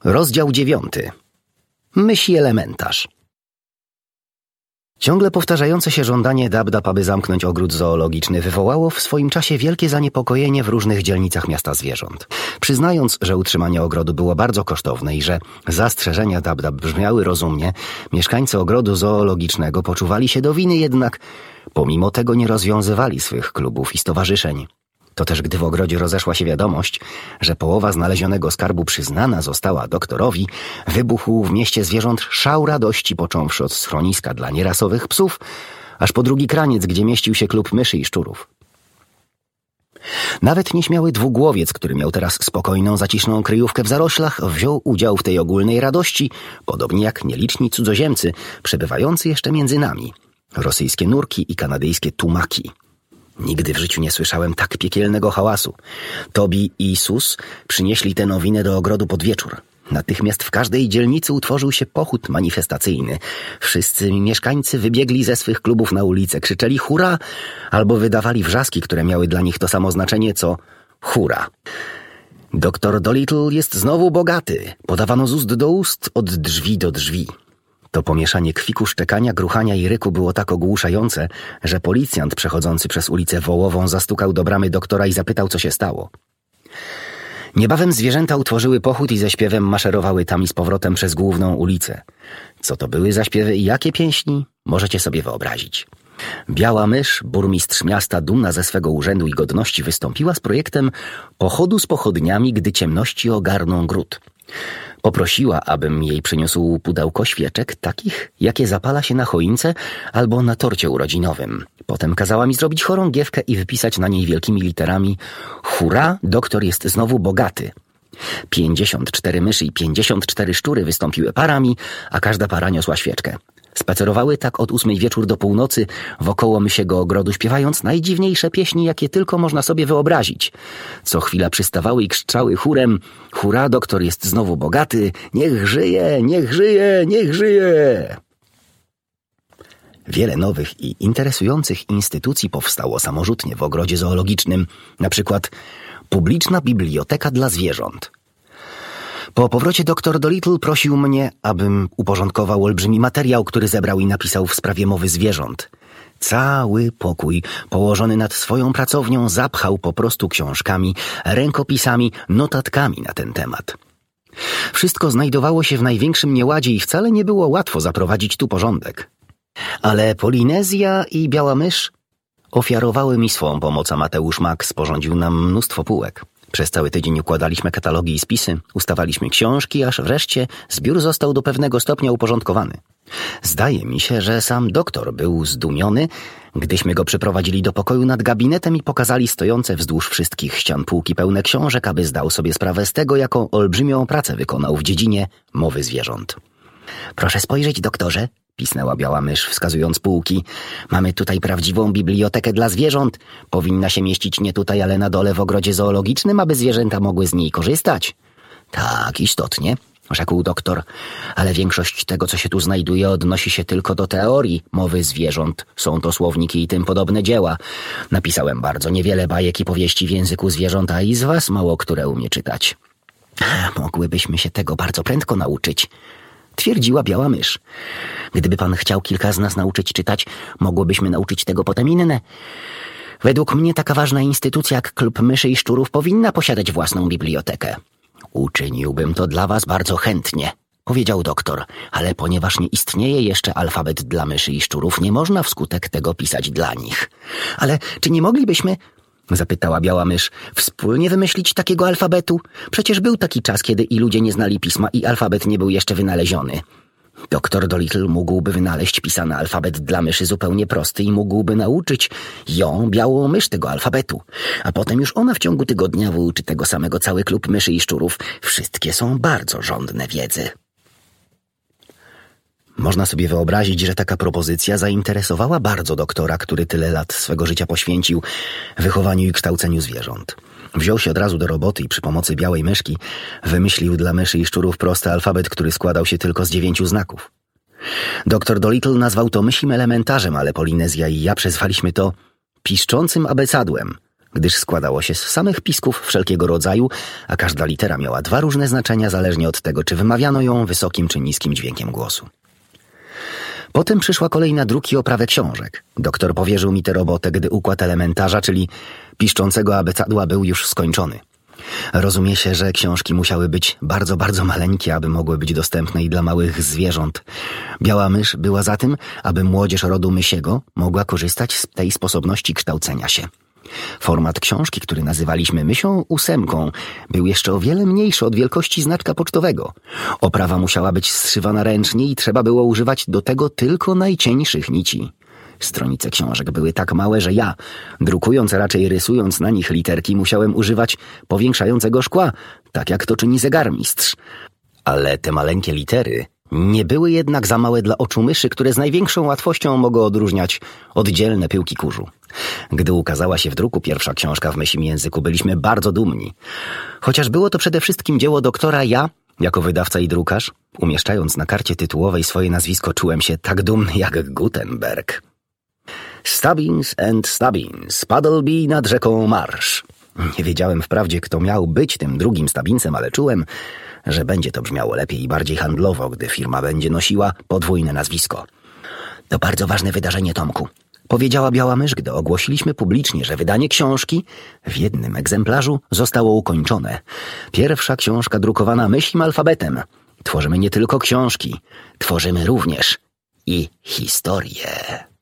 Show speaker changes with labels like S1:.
S1: Rozdział 9. Myśli elementarz. Ciągle powtarzające się żądanie Dab-Dab, aby zamknąć ogród zoologiczny, wywołało w swoim czasie wielkie zaniepokojenie w różnych dzielnicach miasta zwierząt. Przyznając, że utrzymanie ogrodu było bardzo kosztowne i że zastrzeżenia Dab-Dab brzmiały rozumnie, mieszkańcy ogrodu zoologicznego poczuwali się do winy, jednak pomimo tego nie rozwiązywali swych klubów i stowarzyszeń. To też gdy w ogrodzie rozeszła się wiadomość, że połowa znalezionego skarbu przyznana została doktorowi, wybuchł w mieście zwierząt szał radości, począwszy od schroniska dla nierasowych psów, aż po drugi kraniec, gdzie mieścił się klub myszy i szczurów. Nawet nieśmiały dwugłowiec, który miał teraz spokojną, zaciszną kryjówkę w zaroślach, wziął udział w tej ogólnej radości, podobnie jak nieliczni cudzoziemcy, przebywający jeszcze między nami, rosyjskie nurki i kanadyjskie tumaki. Nigdy w życiu nie słyszałem tak piekielnego hałasu. Tobi i Sus przynieśli tę nowinę do ogrodu pod wieczór. Natychmiast w każdej dzielnicy utworzył się pochód manifestacyjny. Wszyscy mieszkańcy wybiegli ze swych klubów na ulicę, krzyczeli hurra albo wydawali wrzaski, które miały dla nich to samo znaczenie co hurra. Doktor Dolittle jest znowu bogaty. Podawano z ust do ust, od drzwi do drzwi. To pomieszanie kwiku, szczekania, gruchania i ryku było tak ogłuszające, że policjant przechodzący przez ulicę Wołową zastukał do bramy doktora i zapytał, co się stało. Niebawem zwierzęta utworzyły pochód i ze śpiewem maszerowały tam i z powrotem przez główną ulicę. Co to były za śpiewy i jakie pieśni? Możecie sobie wyobrazić. Biała Mysz, burmistrz miasta, dumna ze swego urzędu i godności, wystąpiła z projektem pochodu z pochodniami, gdy ciemności ogarną gród. Poprosiła, abym jej przyniósł pudełko świeczek, takich, jakie zapala się na choince albo na torcie urodzinowym. Potem kazała mi zrobić chorągiewkę i wypisać na niej wielkimi literami: hurra, doktor jest znowu bogaty. 54 myszy i 54 szczury wystąpiły parami, a każda para niosła świeczkę. Spacerowały tak od 8 wieczór do północy wokoło mysiego ogrodu, śpiewając najdziwniejsze pieśni, jakie tylko można sobie wyobrazić. Co chwila przystawały i krzyczały chórem: hurra, doktor jest znowu bogaty, niech żyje, niech żyje, niech żyje! Wiele nowych i interesujących instytucji powstało samorzutnie w ogrodzie zoologicznym, na przykład publiczna biblioteka dla zwierząt. Po powrocie doktor Dolittle prosił mnie, abym uporządkował olbrzymi materiał, który zebrał i napisał w sprawie mowy zwierząt. Cały pokój, położony nad swoją pracownią, zapchał po prostu książkami, rękopisami, notatkami na ten temat. Wszystko znajdowało się w największym nieładzie i wcale nie było łatwo zaprowadzić tu porządek. Ale Polinezja i Biała Mysz ofiarowały mi swą pomoc, a Mateusz Mak sporządził nam mnóstwo półek. Przez cały tydzień układaliśmy katalogi i spisy, ustawaliśmy książki, aż wreszcie zbiór został do pewnego stopnia uporządkowany. Zdaje mi się, że sam doktor był zdumiony, gdyśmy go przyprowadzili do pokoju nad gabinetem i pokazali stojące wzdłuż wszystkich ścian półki pełne książek, aby zdał sobie sprawę z tego, jaką olbrzymią pracę wykonał w dziedzinie mowy zwierząt. Proszę spojrzeć, doktorze, pisnęła Biała Mysz, wskazując półki. Mamy tutaj prawdziwą bibliotekę dla zwierząt. Powinna się mieścić nie tutaj, ale na dole w ogrodzie zoologicznym, aby zwierzęta mogły z niej korzystać. Tak, istotnie, rzekł doktor, ale większość tego, co się tu znajduje, odnosi się tylko do teorii mowy zwierząt. Są to słowniki i tym podobne dzieła. Napisałem bardzo niewiele bajek i powieści w języku zwierząt, a i z was mało które umie czytać. Mogłybyśmy się tego bardzo prędko nauczyć, twierdziła Biała Mysz. Gdyby pan chciał kilka z nas nauczyć czytać, mogłybyśmy nauczyć tego potem inne. Według mnie taka ważna instytucja jak Klub Myszy i Szczurów powinna posiadać własną bibliotekę. Uczyniłbym to dla was bardzo chętnie, powiedział doktor, ale ponieważ nie istnieje jeszcze alfabet dla myszy i szczurów, nie można wskutek tego pisać dla nich. Ale czy nie moglibyśmy, zapytała Biała Mysz, wspólnie wymyślić takiego alfabetu? Przecież był taki czas, kiedy i ludzie nie znali pisma i alfabet nie był jeszcze wynaleziony. Doktor Dolittle mógłby wynaleźć pisany alfabet dla myszy zupełnie prosty i mógłby nauczyć ją, Białą Mysz, tego alfabetu. A potem już ona w ciągu tygodnia wyuczy tego samego cały klub myszy i szczurów. Wszystkie są bardzo żądne wiedzy. Można sobie wyobrazić, że taka propozycja zainteresowała bardzo doktora, który tyle lat swego życia poświęcił wychowaniu i kształceniu zwierząt. Wziął się od razu do roboty i przy pomocy Białej Myszki wymyślił dla myszy i szczurów prosty alfabet, który składał się tylko z 9 znaków. Doktor Dolittle nazwał to myślim elementarzem, ale Polinezja i ja przezwaliśmy to piszczącym abecadłem, gdyż składało się z samych pisków wszelkiego rodzaju, a każda litera miała 2 różne znaczenia zależnie od tego, czy wymawiano ją wysokim czy niskim dźwiękiem głosu. Potem przyszła kolej na druk i oprawę książek. Doktor powierzył mi tę robotę, gdy układ elementarza, czyli piszczącego abecadła, był już skończony. Rozumie się, że książki musiały być bardzo, bardzo maleńkie, aby mogły być dostępne i dla małych zwierząt. Biała mysz była za tym, aby młodzież rodu mysiego mogła korzystać z tej sposobności kształcenia się. Format książki, który nazywaliśmy mysią 8, był jeszcze o wiele mniejszy od wielkości znaczka pocztowego. Oprawa musiała być zszywana ręcznie i trzeba było używać do tego tylko najcieńszych nici. Stronice książek były tak małe, że ja, drukując, a raczej rysując na nich literki, musiałem używać powiększającego szkła, tak jak to czyni zegarmistrz. Ale te maleńkie litery nie były jednak za małe dla oczu myszy, które z największą łatwością mogły odróżniać oddzielne pyłki kurzu. Gdy ukazała się w druku pierwsza książka w mysim języku, byliśmy bardzo dumni. Chociaż było to przede wszystkim dzieło doktora, ja, jako wydawca i drukarz, umieszczając na karcie tytułowej swoje nazwisko, czułem się tak dumny jak Gutenberg. Stubbins and Stubbins, Puddleby nad rzeką Marsh. Nie wiedziałem wprawdzie, kto miał być tym drugim Stubbinsem, ale czułem, że będzie to brzmiało lepiej i bardziej handlowo, gdy firma będzie nosiła podwójne nazwisko. To bardzo ważne wydarzenie, Tomku, powiedziała Biała Mysz, gdy ogłosiliśmy publicznie, że wydanie książki w jednym egzemplarzu zostało ukończone. Pierwsza książka drukowana mysim alfabetem. Tworzymy nie tylko książki, tworzymy również i historię.